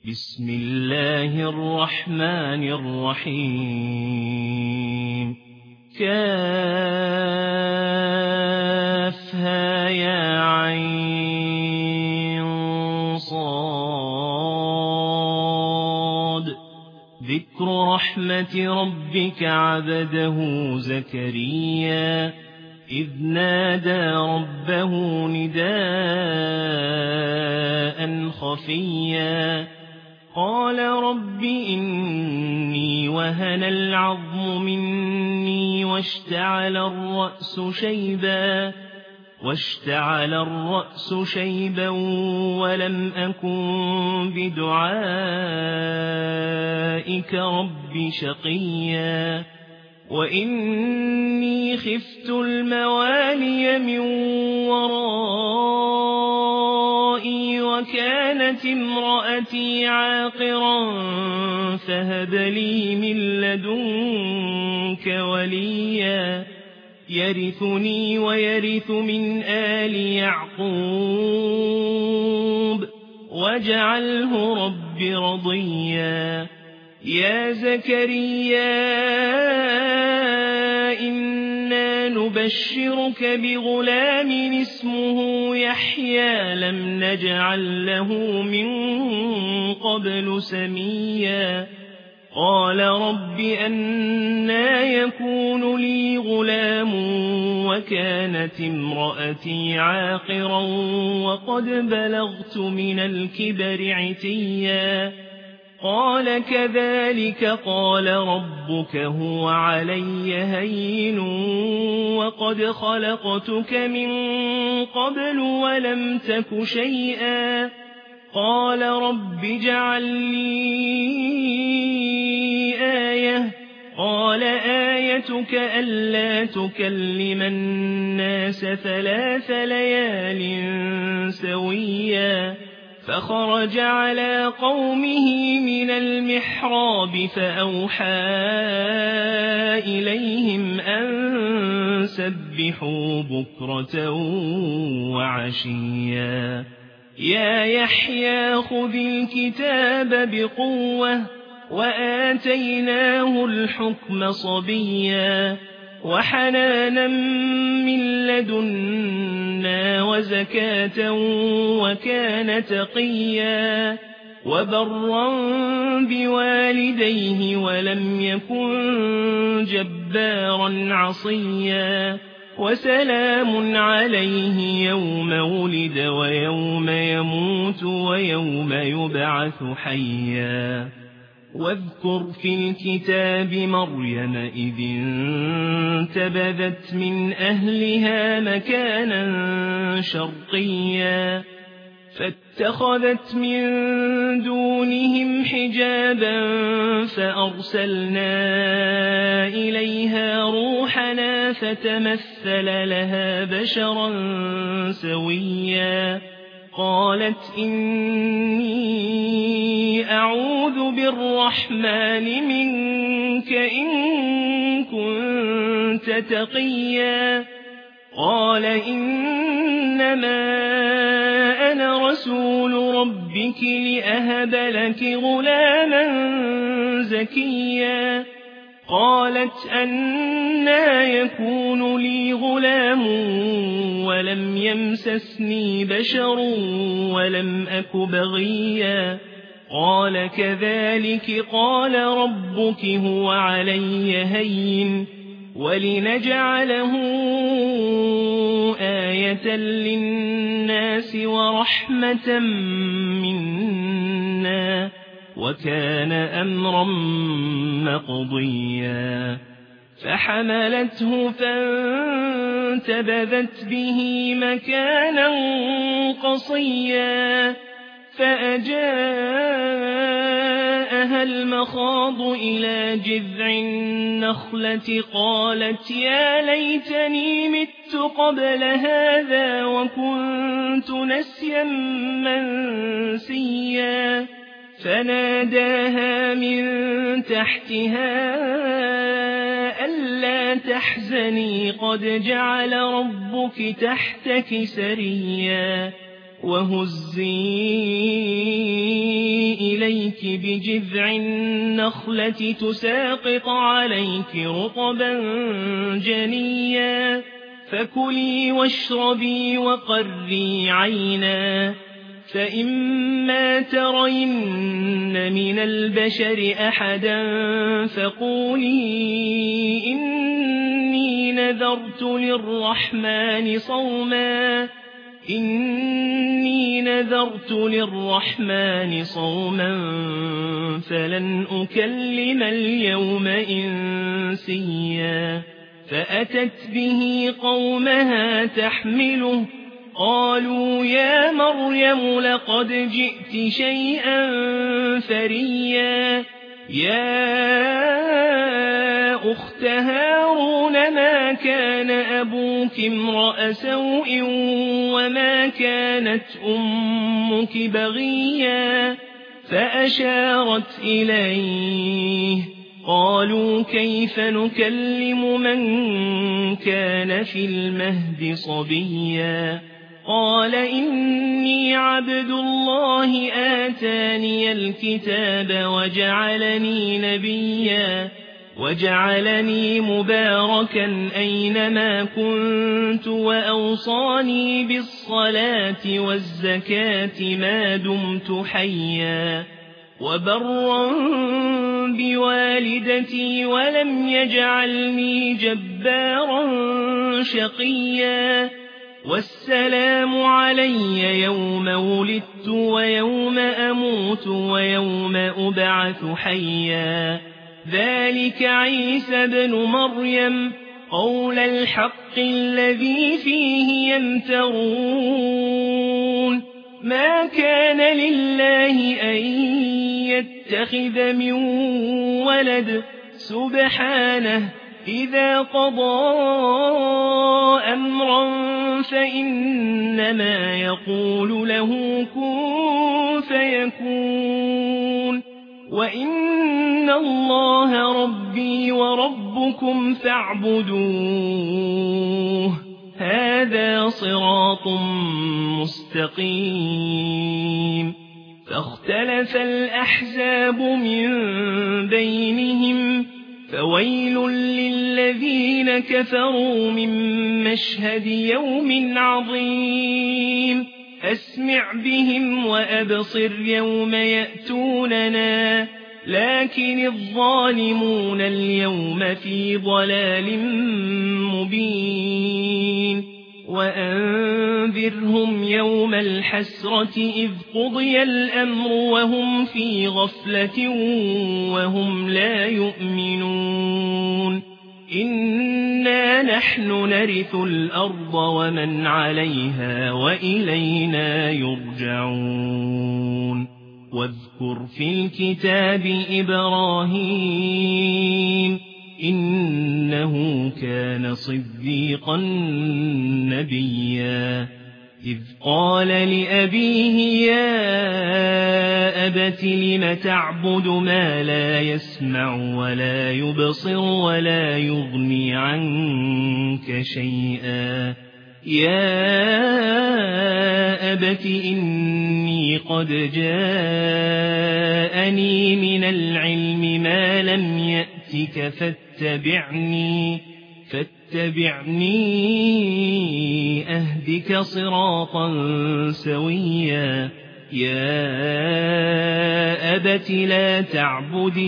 بسم الله الرحمن الرحيم كافها يا عين صاد ذكر رحمة ربك عبده زكريا إذ نادى ربه نداء خفيا قال رب إني وهن العظم مني واشتعل الرأس شيبا ولم أكن بدعائك رب شقيا وإني خفت الموالي من ورائي وكانت امرأتي عاقرا فهب لي من لدنك وليا يرثني ويرث من آل يعقوب واجعله رب رضيا يا زكريا إنا نبشرك بغلام اسمه يحيى لم نجعل له من قبل سميا قال رب أنى يكون لي غلام وكانت امرأتي عاقرا وقد بلغت من الكبر عتيا قال كذلك قال ربك هو علي هين وقد خلقتك من قبل ولم تك شيئا قال رب اجعل لي آية قال آيتك ألا تكلم الناس 3 ليال سويا فخرج على قومه من المحراب فأوحى إليهم أن سبحوا بكرة وعشيا يا يحيى خذ الكتاب بقوة وآتيناه الحكم صبيا وحنانا من لدنا وزكاة وكان تقيا وبرا بوالديه ولم يكن جبارا عصيا وسلام عليه يوم ولد ويوم يموت ويوم يبعث حيا واذكر في الكتاب مريم إذ انتبذت من أهلها مكانا شرقيا فاتخذت من دونهم حجابا فأرسلنا إليها روحنا فتمثل لها بشرا سويا قالت إني أعوذ بالرحمن منك إن كنت تقيا قال إنما أنا رسول ربك لأهب لك غلاما زكيا قالت أنى يكون لي غلام ولم يمسسني بشر ولم أك بغيا قال كذلك قال ربك هو علي هين ولنجعله آية للناس ورحمة منا وكان أمرا مقضيا فحملته فانتبذت به مكانا قصيا فأجاءها المخاض إلى جذع النخلة قالت يا ليتني مت قبل هذا وكنت نسيا منسيا فناداها من تحتها ألا تحزني قد جعل ربك تحتك سريا وهزي إليك بجذع النخلة تساقط عليك رطبا جنيا فكلي واشربي وقري عينا فإما ترين من البشر أحدا فقولي إني نذرت للرحمن صوما فلن أكلم اليوم إنسيا فأتت به قومها تحمله قالوا يا مريم لقد جئت شيئا فريا يا أخت هارون ما كان أبوك امرأ سوء وما كانت أمك بغيا فأشارت إليه قالوا كيف نكلم من كان في المهد صبيا قال إني عبد الله آتاني الكتاب وجعلني نبيا وجعلني مباركا أينما كنت وأوصاني بالصلاة والزكاة ما دمت حيا وبرا بوالدتي ولم يجعلني جبارا شقيا والسلام علي يوم ولدت ويوم أموت ويوم أبعث حيا ذلك عيسى بن مريم قول الحق الذي فيه يمترون ما كان لله أن يتخذ من ولد سبحانه إذا قضى أمرا فإنما يقول له كن فيكون وإن الله ربي وربكم فاعبدوه هذا صراط مستقيم فاختلف الأحزاب من بينهم فويل للذين كفروا من مشهد يوم عظيم أسمع بهم وأبصر يوم يأتوننا لكن الظالمون اليوم في ضلال مبين وأنذرهم يوم الحسرة إذ قضي الأمر وهم في غفلة وهم لا يؤمنون إنا نحن نرث الأرض ومن عليها وإلينا يرجعون واذكر في الكتاب إبراهيم إنه كان صديقا نبيا إذ قال لأبيه يا أبت لم تعبد ما لا يسمع ولا يبصر ولا يغني عنك شيئا يا أبت إني قد جاءني من العلم ما لم يأتك فاتبعني أهدك صراطا سويا يا أبت لا تعبد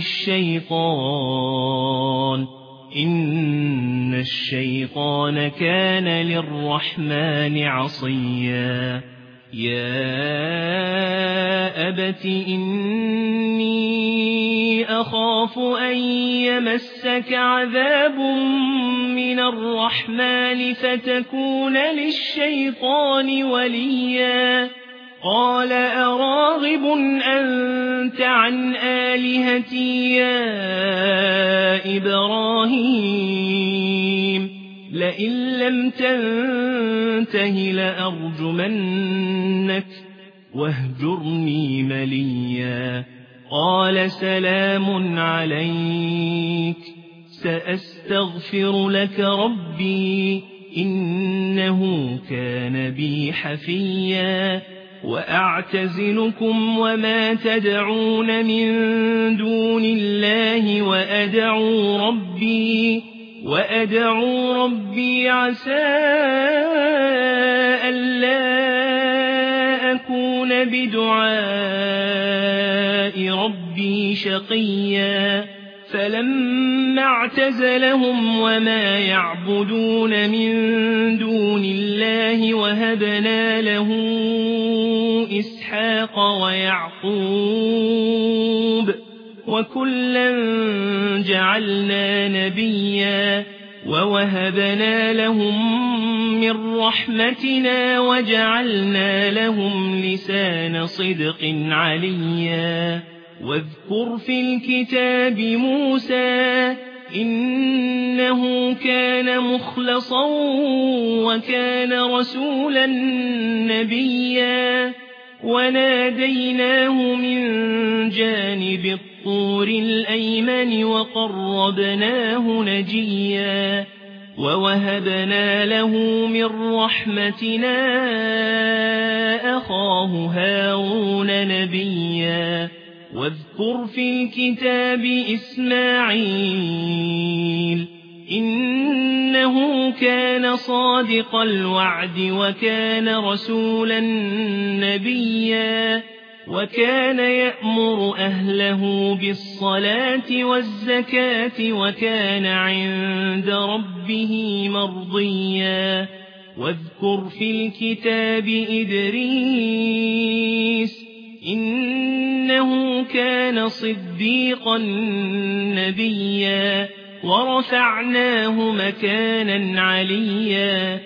الشيطان إن الشيطان كان للرحمن عصيا يا أبت إني أخاف أن يمسك عذاب من الرحمن فتكون للشيطان وليا قال أراغب أنت عن آلهتي يا إبراهيم لئن لم تنته لأرجمنك واهجرني مليا قال سلام عليك سأستغفر لك ربي إنه كان بي حفيا وأعتزلكم وما تدعون من دون الله وأدعو ربي عسى ألا أكون بدعاء ربي شقيا فلما اعتزلهم وما يعبدون من دون الله وهبنا له إسحاق ويعقوب وكلا جعلنا نبيا ووهبنا لهم من رحمتنا وجعلنا لهم لسان صدق عليا واذكر في الكتاب موسى إنه كان مخلصا وكان رسولا نبيا وناديناه من جانب الطور الأيمن وقربناه نجيا ووهبنا له من رحمتنا أخاه هارون نبيا واذكر في الكتاب إسماعيل إنه كان صادق الوعد وكان رسولا نبيا وكان يأمر أهله بالصلاة والزكاة وكان عند ربه مرضيا واذكر في الكتاب إدريس إنه كان صديقا نبيا ورفعناه مكانا عليا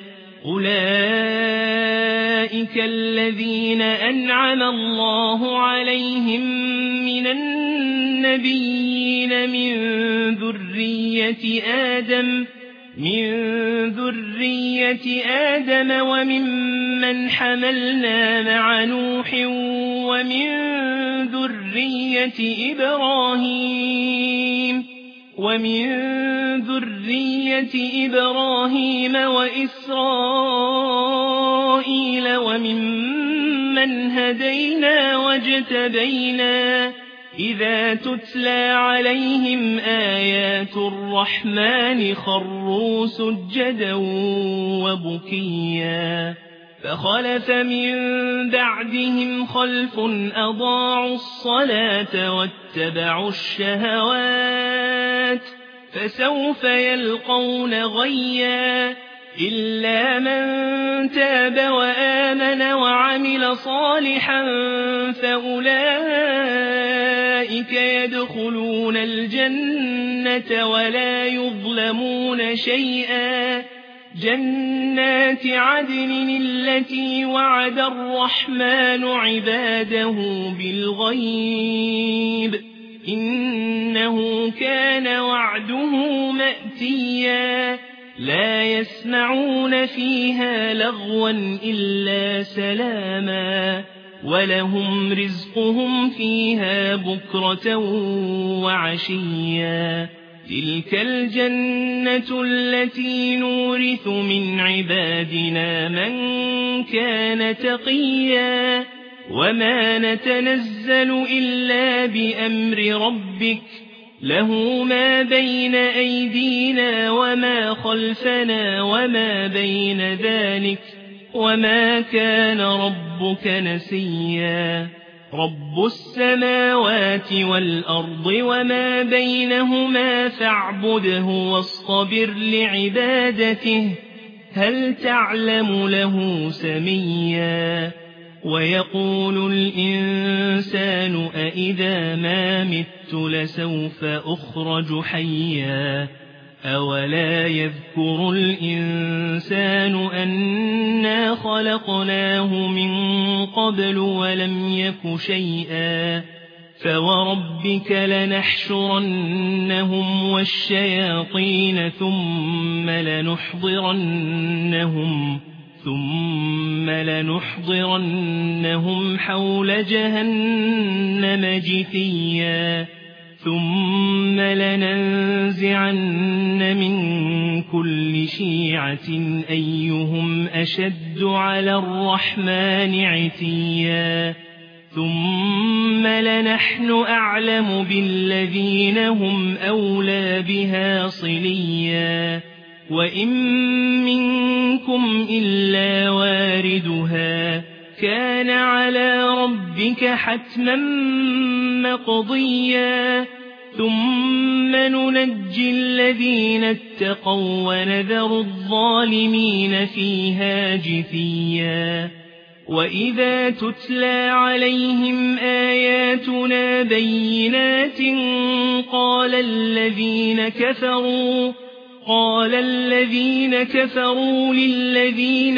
أولئك الذين أنعم الله عليهم من النبيين من ذرية آدم وممن حملنا مع نوح ومن ذرية إبراهيم وإسرائيل وممن هدينا واجتبينا إذا تتلى عليهم آيات الرحمن خروا سجدا وبكيا فخلف من بعدهم خلف أضاعوا الصلاة واتبعوا الشهوات فسوف يلقون غيا إلا من تاب وآمن وعمل صالحا فأولئك يدخلون الجنة ولا يظلمون شيئا جنات عدن التي وعد الرحمن عباده بالغيب إنه كان وعده مأتيا لا يسمعون فيها لغوا إلا سلاما ولهم رزقهم فيها بكرة وعشيا تلك الجنة التي نورث من عبادنا من كان تقيا وما نتنزل إلا بأمر ربك له ما بين أيدينا وما خلفنا وما بين ذلك وما كان ربك نسيا رب السماوات والأرض وما بينهما فاعبده واصطبر لعبادته هل تعلم له سميا ويقول الإنسان أإذا ما مت لسوف أخرج حيا أولا يذكر الإنسان أنا خلقناه من قبل ولم يك شيئا فوربك لنحشرنهم والشياطين ثم لنحضرنهم حول جهنم جثيا ثم لننزعن من كل شيعة أيهم أشد يشد على الرحمن عتيا ثم لنحن أعلم بالذين هم أولى بها صليا وإن منكم إلا واردها كان على ربك حتما مقضيا ثم ننجي الذين اتقوا ونذر الظالمين فيها جثيا وإذا تتلى عليهم آياتنا بينات قال الذين كفروا للذين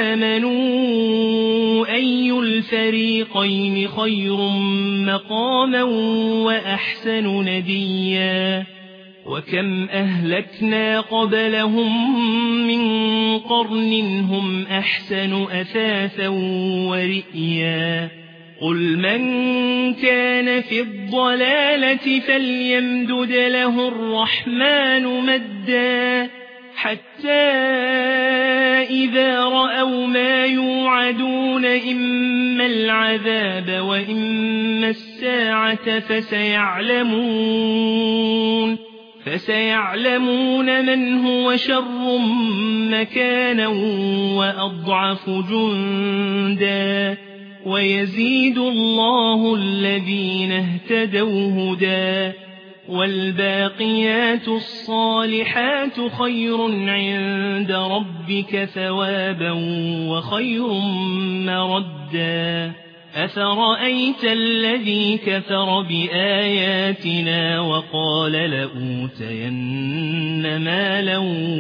آمنوا أي الفريقين خير مقاما وأحسن نديا وكم أهلكنا قبلهم من قرن هم أحسن أثاثا ورئيا قل من كان في الضلالة فليمدد له الرحمن مدا حتى إذا رأوا ما يوعدون إما العذاب وإما الساعة فسيعلمون من هو شر مكانا وأضعف جندا ويزيد الله الذين اهتدوا هدى والباقيات الصالحات خير عند ربك ثوابا وخير مردا أفرأيت الذي كفر بآياتنا وقال لأوتين مالا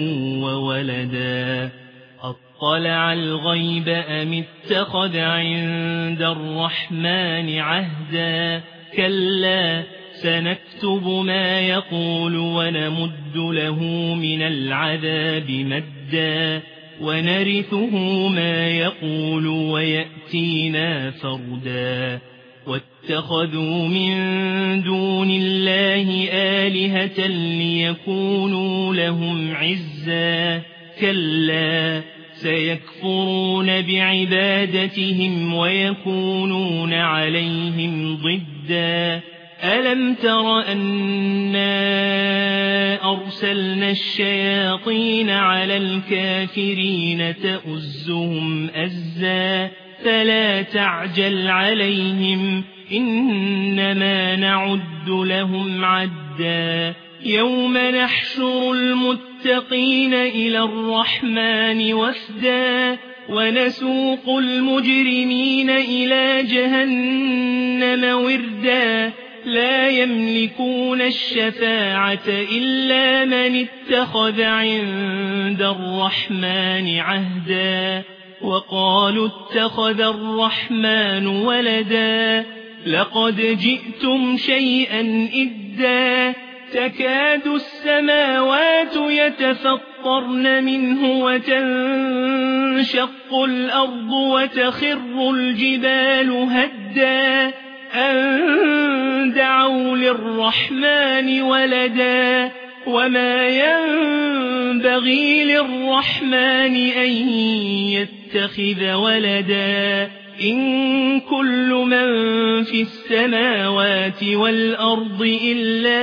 وولدا أطلع الغيب أم اتخذ عند الرحمن عهدا كلا سنكتب ما يقول ونمد له من العذاب مدا ونرثه ما يقول ويأتينا فردا واتخذوا من دون الله آلهة ليكونوا لهم عزا كلا سيكفرون بعبادتهم ويكونون عليهم ضدا ألم تر أنا أرسلنا الشياطين على الكافرين تؤزهم أزا فلا تعجل عليهم إنما نعد لهم عدا يوم نحشر المتقين إلى الرحمن وفدا ونسوق المجرمين إلى جهنم وردا لا يملكون الشفاعة إلا من اتخذ عند الرحمن عهدا وقالوا اتخذ الرحمن ولدا لقد جئتم شيئا إدا تكاد السماوات يتفطرن منه وتنشق الأرض وتخر الجبال هدا أن دعوا للرحمن ولدا وما ينبغي للرحمن أن يتخذ ولدا إن كل من في السماوات والأرض إلا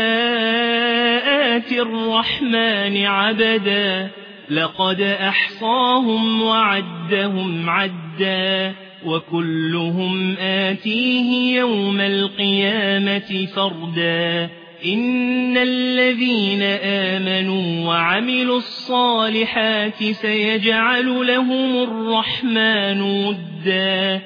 آتي الرحمن عبدا لقد أحصاهم وعدهم عدا وكلهم آتيه يوم القيامة فردا إن الذين آمنوا وعملوا الصالحات سيجعل لهم الرحمن ودا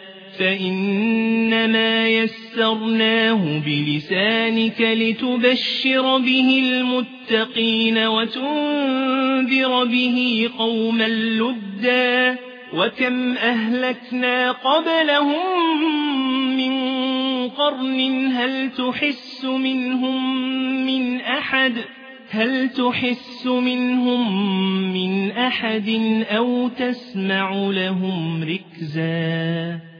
فإنما يسرناه بلسانك لتبشر به المتقين وتنذر به قوما لدا وكم أهلكنا قبلهم من قرن هل تحس منهم من أحد أو تسمع لهم ركزا